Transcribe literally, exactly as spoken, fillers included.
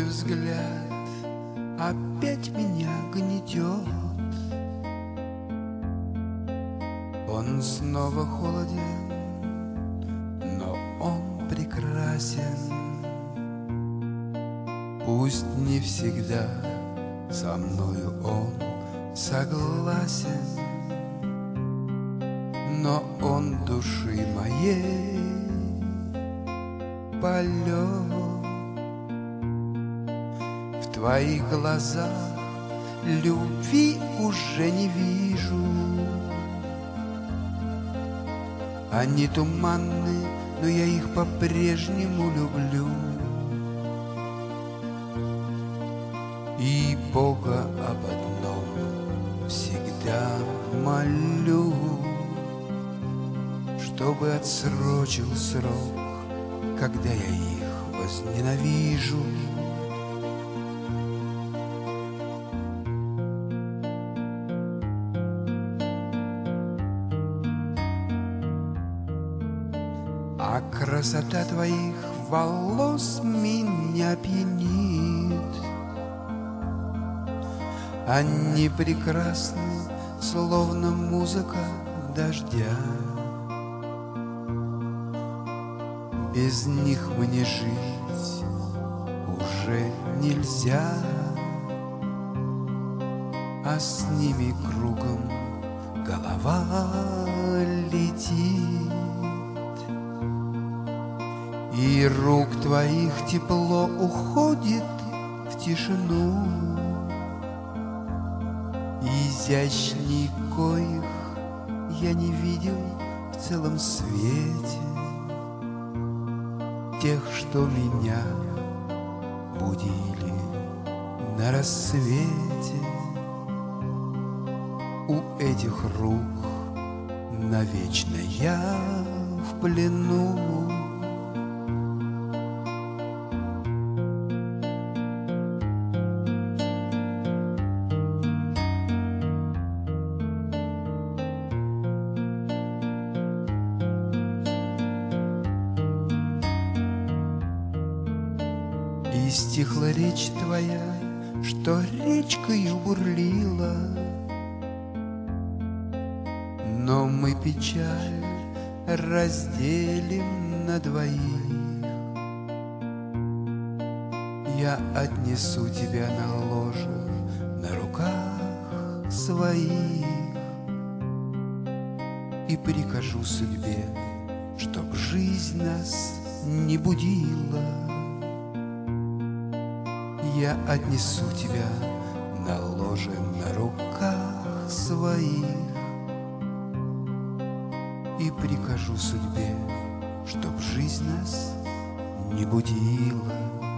взгляд опять меня гнетет. Он снова холоден, но он прекрасен. Пусть не всегда со мною он согласен, но он души моей полет. В твоих глазах любви уже не вижу. Они туманны, но я их по-прежнему люблю. И Бога об одном всегда молю, чтобы отсрочил срок, когда я их возненавижу. А красота твоих волос меня пьянит. Они прекрасны, словно музыка дождя. Без них мне жить уже нельзя, а с ними кругом голова летит. И рук твоих тепло уходит в тишину, изящней коих я не видел в целом свете. Тех, что меня будили на рассвете. У этих рук навечно я в плену. И стихла речь твоя, что речкою бурлила, но мы печаль разделим на двоих. Я отнесу тебя на ложе на руках своих и прикажу судьбе, чтоб жизнь нас не будила. Я отнесу тебя на ложе на руках своих и прикажу судьбе, чтоб жизнь нас не будила.